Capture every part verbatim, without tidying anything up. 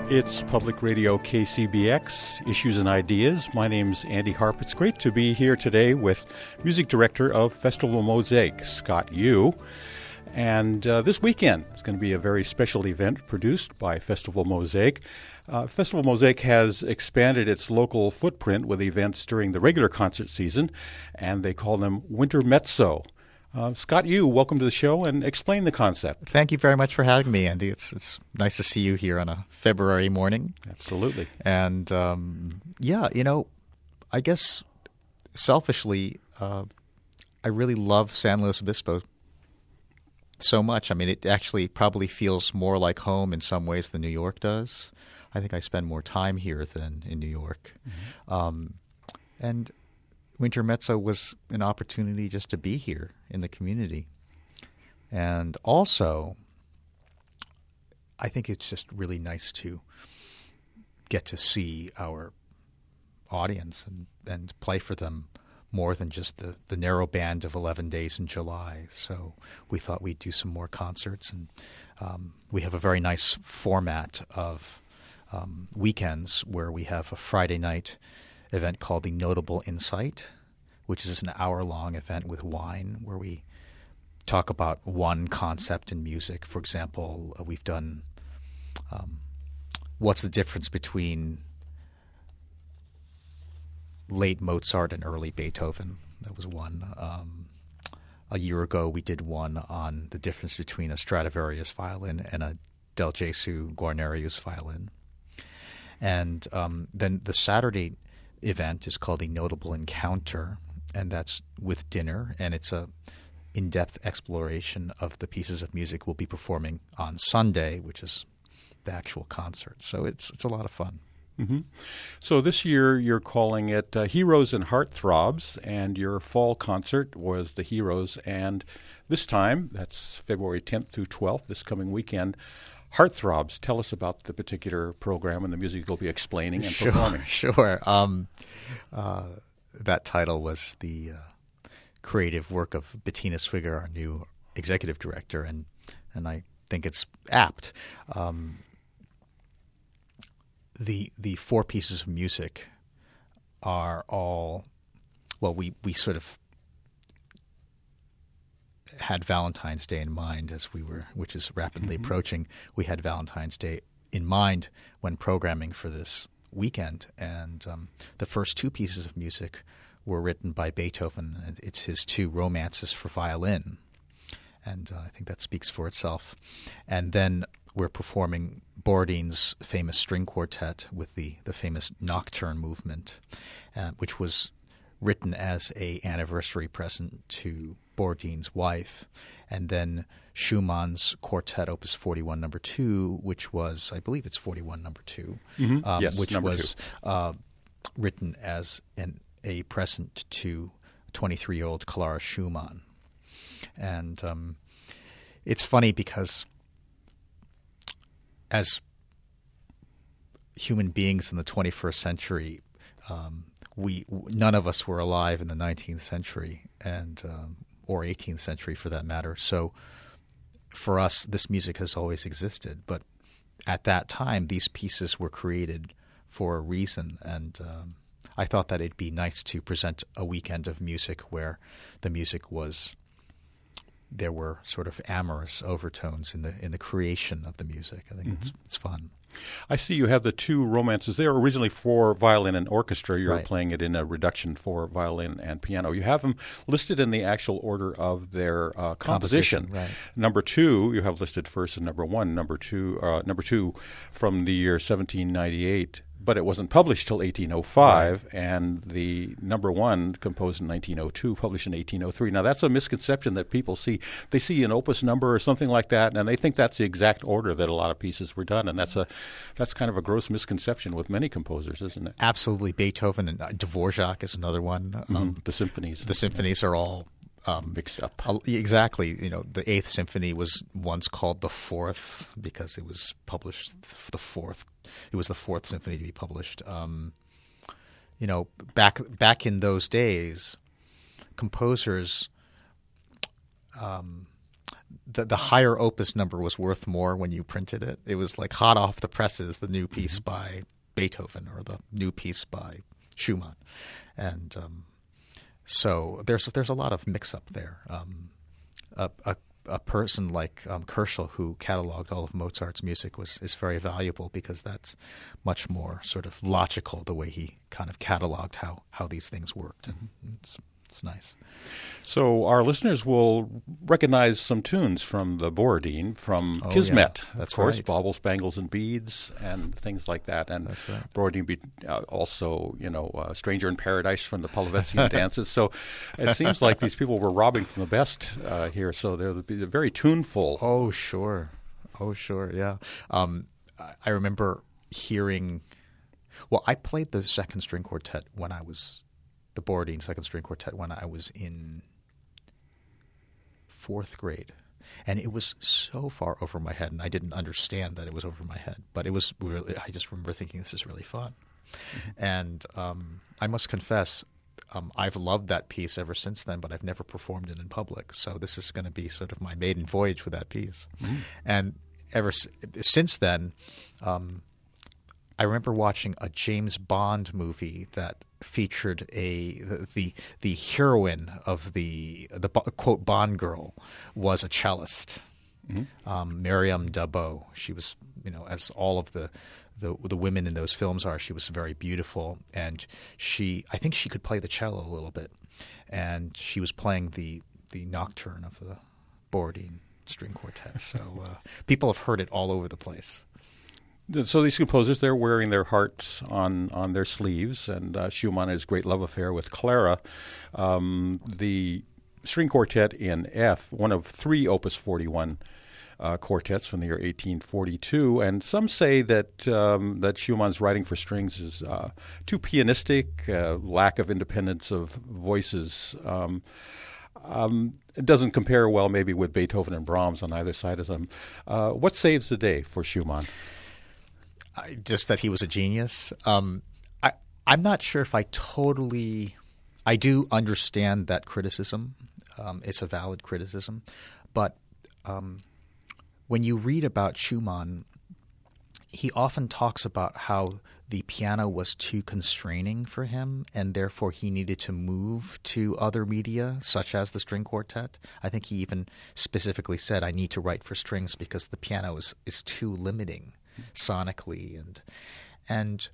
It's Public Radio K C B X, Issues and Ideas. My name's Andy Harp. It's great to be here today with Music Director of Festival Mosaic, Scott Yu. And uh, this weekend is going to be a very special event produced by Festival Mosaic. Uh, Festival Mosaic has expanded its local footprint with events during the regular concert season, and they call them Winter Mezzo. Uh, Scott Yu, welcome to the show, and explain the concept. Thank you very much for having me, Andy. It's it's nice to see you here on a February morning. Absolutely. And, um, yeah, you know, I guess selfishly, uh, I really love San Luis Obispo so much. I mean, it actually probably feels more like home in some ways than New York does. I think I spend more time here than in New York. Mm-hmm. Um, and Winter Mezzo was an opportunity just to be here in the community. And also, I think it's just really nice to get to see our audience and, and play for them more than just the, the narrow band of eleven days in July. So we thought we'd do some more concerts. And um, we have a very nice format of um, weekends where we have a Friday night event called the Notable Insight, which is an hour-long event with wine where we talk about one concept in music. For example, uh, we've done um, what's the difference between late Mozart and early Beethoven. That was one. Um, a year ago, we did one on the difference between a Stradivarius violin and a Del Gesù Guarnerius violin. And um, then the Saturday event is called the Notable Encounter, and that's with dinner, and it's a in-depth exploration of the pieces of music we'll be performing on Sunday, which is the actual concert. So it's it's a lot of fun. Mm-hmm. So this year you're calling it uh, Heroes and Heartthrobs, and your fall concert was the Heroes, and this time, that's February tenth through twelfth, this coming weekend, Heartthrobs. Tell us about the particular program and the music you'll be explaining and sure, performing. Sure. Um, uh, that title was the uh, creative work of Bettina Swigger, our new executive director, and and I think it's apt. Um, the the four pieces of music are all well. We we sort of had Valentine's Day in mind as we were, which is rapidly mm-hmm. approaching. We had Valentine's Day in mind when programming for this weekend, and um, the first two pieces of music were written by Beethoven. It's his two romances for violin, and uh, I think that speaks for itself. And then we're performing Borodin's famous string quartet with the, the famous Nocturne movement, uh, which was written as a anniversary present to Borodin's wife, and then Schumann's Quartet Opus forty-one Number Two, which was, I believe it's forty-one Number Two, mm-hmm. um, yes, which number was uh, written as an, a present to twenty-three-year-old Clara Schumann. And um, it's funny because as human beings in the twenty-first century, um, we none of us were alive in the nineteenth century, and um, or eighteenth century for that matter. So for us, this music has always existed. But at that time, these pieces were created for a reason. And um, I thought that it'd be nice to present a weekend of music where the music was – there were sort of amorous overtones in the in the creation of the music. I think mm-hmm. it's it's fun. I see you have the two romances. They were originally for violin and orchestra. You're right. playing it in a reduction for violin and piano. You have them listed in the actual order of their uh, composition. composition right. Number two, you have listed first and number one. Number two, uh, number two from the year seventeen ninety-eight. But it wasn't published till eighteen oh five, right. and the number one, composed in nineteen oh two, published in eighteen oh three. Now, that's a misconception that people see. They see an opus number or something like that, and they think that's the exact order that a lot of pieces were done, and that's a that's kind of a gross misconception with many composers, isn't it? Absolutely. Beethoven and Dvorak is another one. Mm-hmm. Um, the symphonies. The symphonies are all Um, mixed up. Uh, exactly. You know, the Eighth Symphony was once called the Fourth because it was published the fourth. It was the fourth symphony to be published. Um, you know, back back in those days, composers um, the, the higher opus number was worth more when you printed it. It was like hot off the presses, the new piece by Beethoven or the new piece by Schumann. And um, so there's there's a lot of mix-up there. Um, a, a a person like um, Kerschel, who cataloged all of Mozart's music, was is very valuable because that's much more sort of logical, the way he kind of cataloged how, how these things worked. And it's it's nice. So our listeners will recognize some tunes from the Borodin, from Oh, Kismet, yeah. That's of course, right. Baubles, Bangles, and Beads, and things like that. And That's right. Borodin be, uh, also, you know, uh, Stranger in Paradise from the Polovetzian dances. So it seems like these people were robbing from the best uh, here. So they're, they're very tuneful. Oh, sure. Oh, sure, yeah. Um, I- I remember hearing – well, I played the second string quartet when I was – the Borodin second string quartet when I was in fourth grade. And it was so far over my head, and I didn't understand that it was over my head. But it was really – I just remember thinking, this is really fun. Mm-hmm. And um, I must confess – Um, I've loved that piece ever since then, but I've never performed it in public. So this is going to be sort of my maiden voyage with that piece. Mm. And ever s- since then, um, I remember watching a James Bond movie that featured a the the, the heroine of the the quote Bond girl was a cellist, mm-hmm. um, Miriam Dabo. She was, you know, as all of the. The, the women in those films are, she was very beautiful, and she, I think she could play the cello a little bit, and she was playing the the nocturne of the Borodin string quartet. So uh, people have heard it all over the place. So these composers, they're wearing their hearts on, on their sleeves, and uh, Schumann has a great love affair with Clara. Um, the string quartet in F, one of three Opus forty-one Uh, quartets from the year eighteen forty-two, and some say that um, that Schumann's writing for strings is uh, too pianistic, uh, lack of independence of voices. Um, um, it doesn't compare well maybe with Beethoven and Brahms on either side of them. Uh, what saves the day for Schumann? I, just that he was a genius. Um, I, I'm not sure if I totally – I do understand that criticism. Um, it's a valid criticism. But um, – when you read about Schumann, he often talks about how the piano was too constraining for him, and therefore he needed to move to other media, such as the string quartet. I think he even specifically said, I need to write for strings because the piano is, is too limiting sonically. And, and,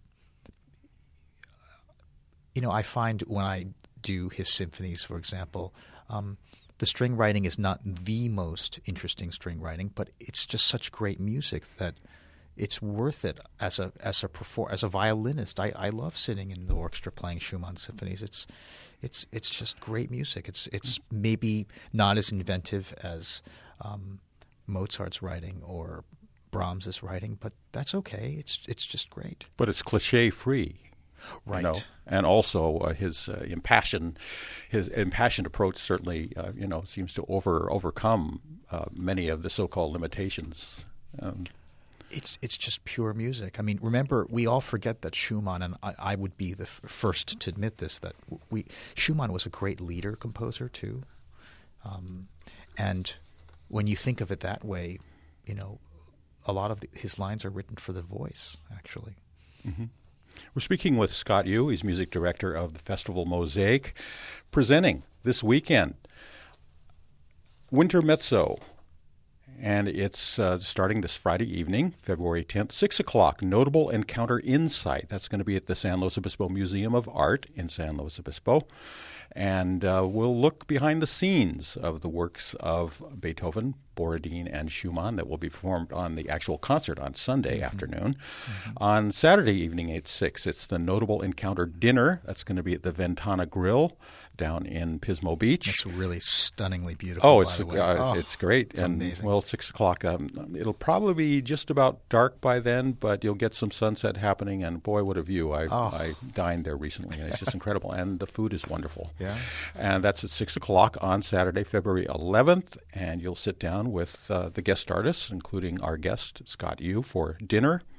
you know, I find when I do his symphonies, for example, um, the string writing is not the most interesting string writing, but it's just such great music that it's worth it as a as a perform as a violinist. I, I love sitting in the orchestra playing Schumann symphonies. It's it's it's just great music. It's it's maybe not as inventive as um, Mozart's writing or Brahms's writing, but that's okay. It's it's just great. But it's cliche free. Right. You know? And also uh, his uh, impassioned, his impassioned approach certainly, uh, you know, seems to over overcome uh, many of the so-called limitations. Um, it's it's just pure music. I mean, remember, we all forget that Schumann, and I, I would be the f- first to admit this, that we Schumann was a great leader composer too. Um, and when you think of it that way, you know, a lot of the, his lines are written for the voice, actually. Mm-hmm. We're speaking with Scott Yu. He's music director of the Festival Mosaic, presenting this weekend Winter Mezzo. And it's uh, starting this Friday evening, February tenth, six o'clock, Notable Encounter Insight. That's going to be at the San Luis Obispo Museum of Art in San Luis Obispo. And uh, we'll look behind the scenes of the works of Beethoven, Borodin, and Schumann that will be performed on the actual concert on Sunday mm-hmm. afternoon. Mm-hmm. On Saturday evening at six, it's the Notable Encounter Dinner. That's going to be at the Ventana Grill down in Pismo Beach. It's really stunningly beautiful. Oh, it's by the way. Uh, oh, it's great. It's and amazing. Well, six o'clock. Um, it'll probably be just about dark by then, but you'll get some sunset happening. And boy, what a view! I oh. I dined there recently, and it's just incredible. And the food is wonderful. Yeah. And that's at six o'clock on Saturday, February eleventh. And you'll sit down with uh, the guest artists, including our guest Scott Yu, for dinner.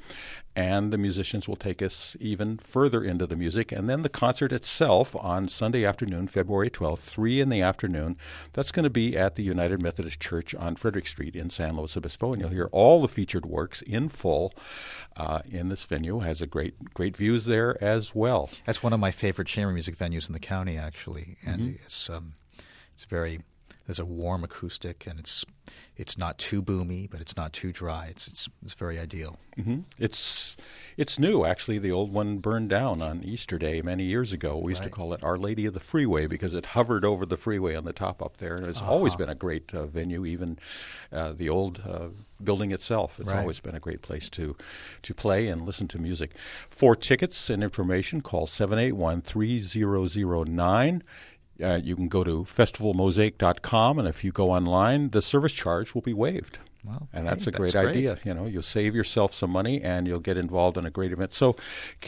And the musicians will take us even further into the music. And then the concert itself on Sunday afternoon, February twelfth, three in the afternoon, that's going to be at the United Methodist Church on Frederick Street in San Luis Obispo. And you'll hear all the featured works in full uh, in this venue. Has a great, great views there as well. That's one of my favorite chamber music venues in the county, actually. And Mm-hmm. it's um, it's very... There's a warm acoustic, and it's it's not too boomy, but it's not too dry. It's it's, it's very ideal. Mm-hmm. It's it's new, actually. The old one burned down on Easter Day many years ago. We used Right. to call it Our Lady of the Freeway because it hovered over the freeway on the top up there. And it's Uh-huh. always been a great uh, venue, even uh, the old uh, building itself. It's Right. always been a great place to, to play and listen to music. For tickets and information, call seven eight one, three zero zero nine. Uh, you can go to festival mosaic dot com, and if you go online, the service charge will be waived. Well, And that's hey, a great, that's great. idea. You know, you'll save yourself some money, and you'll get involved in a great event. So,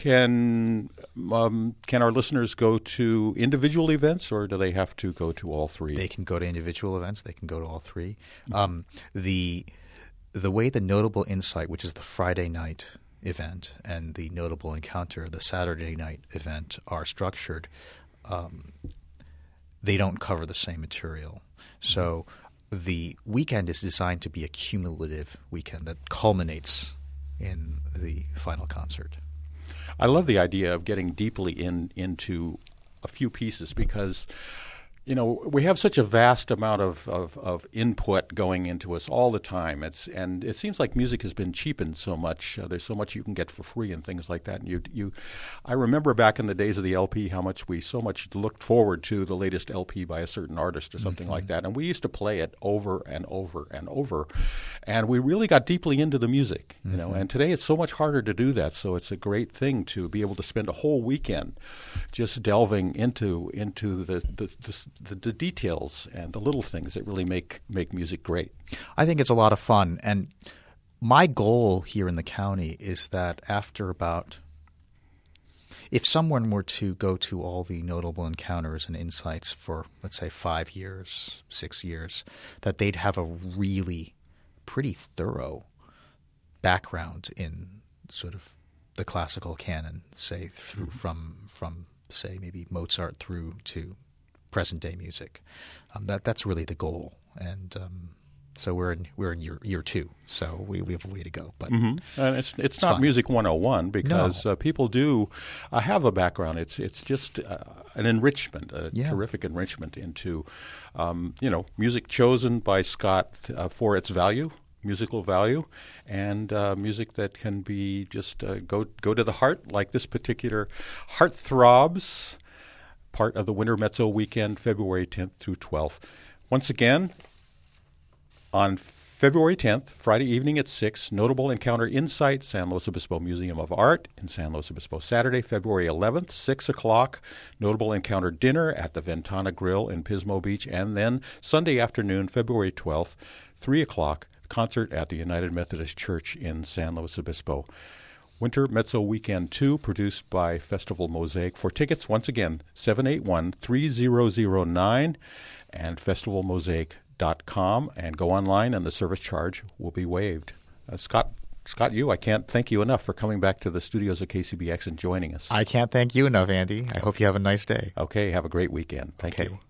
can um, can our listeners go to individual events, or do they have to go to all three? They can go to individual events. They can go to all three. Um, the the way the Notable Insight, which is the Friday night event, and the Notable Encounter, the Saturday night event, are structured, um, they don't cover the same material. So the weekend is designed to be a cumulative weekend that culminates in the final concert. I love the idea of getting deeply in into a few pieces because, you know, we have such a vast amount of, of, of input going into us all the time. It's and it seems like music has been cheapened so much. Uh, there's so much you can get for free and things like that. And you, you, I remember back in the days of the L P how much we so much looked forward to the latest L P by a certain artist or something Mm-hmm. like that. And we used to play it over and over and over, and we really got deeply into the music. You Mm-hmm. know, and today it's so much harder to do that. So it's a great thing to be able to spend a whole weekend just delving into into the the, the The, the details and the little things that really make make music great. I think it's a lot of fun. And my goal here in the county is that after about – if someone were to go to all the Notable Encounters and Insights for, let's say, five years, six years, that they'd have a really pretty thorough background in sort of the classical canon, say, through, from, from, say, maybe Mozart through to – present day music. Um, that that's really the goal, and um, so we're in we're in year year two. So we, we have a way to go. But Mm-hmm. And it's it's, it's not fun. Music one oh one because No. uh, people do uh, have a background. It's it's just uh, an enrichment, a Yeah. terrific enrichment into um, you know music chosen by Scott uh, for its value. Musical value, and uh, music that can be just uh, go go to the heart, like this particular Heartthrobs, part of the Winter Mezzo Weekend, February tenth through twelfth. Once again, on February tenth, Friday evening at six, Notable Encounter Insight, San Luis Obispo Museum of Art in San Luis Obispo. Saturday, February eleventh, six o'clock, Notable Encounter Dinner at the Ventana Grill in Pismo Beach. And then Sunday afternoon, February twelfth, three o'clock, concert at the United Methodist Church in San Luis Obispo. Winter Mezzo Weekend two, produced by Festival Mosaic. For tickets, once again, seven eight one, three zero zero nine and festival mosaic dot com. And go online, and the service charge will be waived. Uh, Scott, Scott, you, I can't thank you enough for coming back to the studios of K C B X and joining us. I can't thank you enough, Andy. I hope you have a nice day. Okay, have a great weekend. Thank Okay. you.